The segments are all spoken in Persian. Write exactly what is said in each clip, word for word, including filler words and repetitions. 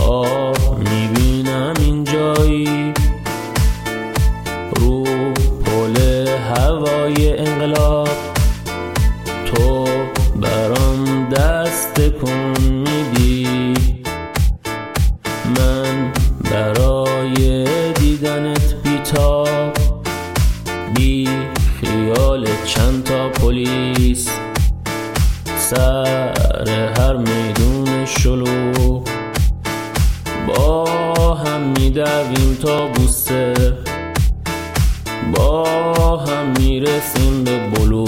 خواب میبینم اینجایی رو پل هوای انقلاب، تو برام دست کن میدی، من برای دیدنت بیتاب، بی خیال چند تا پلیس سر هر میدون شلو، با هم میدویم تا بوسه، با هم میرسیم به بلو،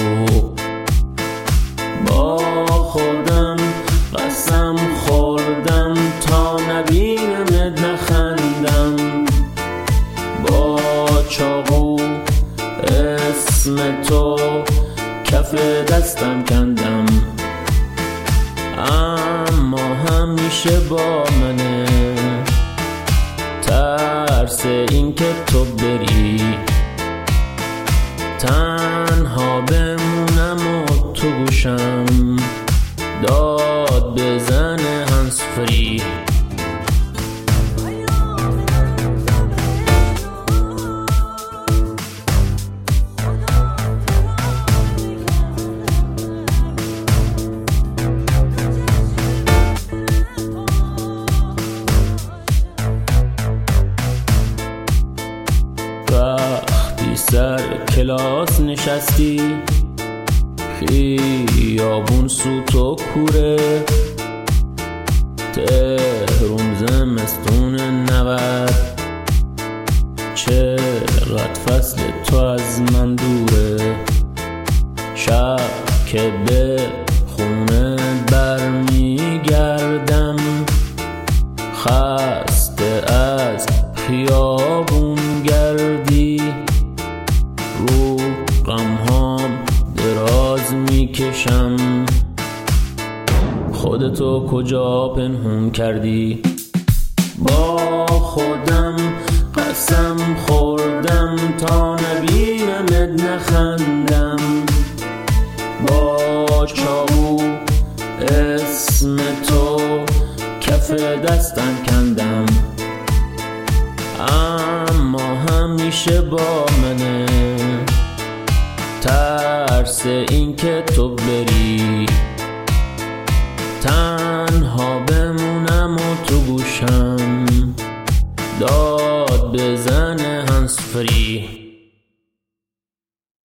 با خودم قسم خوردم تا نبینمت نخندم، با چاقو اسم تو کف دستم کندم، اما همیشه با منه ترس این که تو بری، تنها بمونم و تو گوشم داد بزنه هنس فری. وقتی سر کلاس نشستی خیابون سوت و کوره، تهرون زمستون نود، چقدر فصل تو از من دوره، شب که به خونه برمیگردم خسته از خیابون گردی، رو غمهام دراز میکشم، خودتو کجا پنهون کردی؟ با خودم قسم خوردم تا نبینمت نخندم، با چاقو اسم تو کف دستم کندم، اما همیشه با منه ترس این که تو بری، تنها بمونم و تو گوشم داد بزنه هنس فری.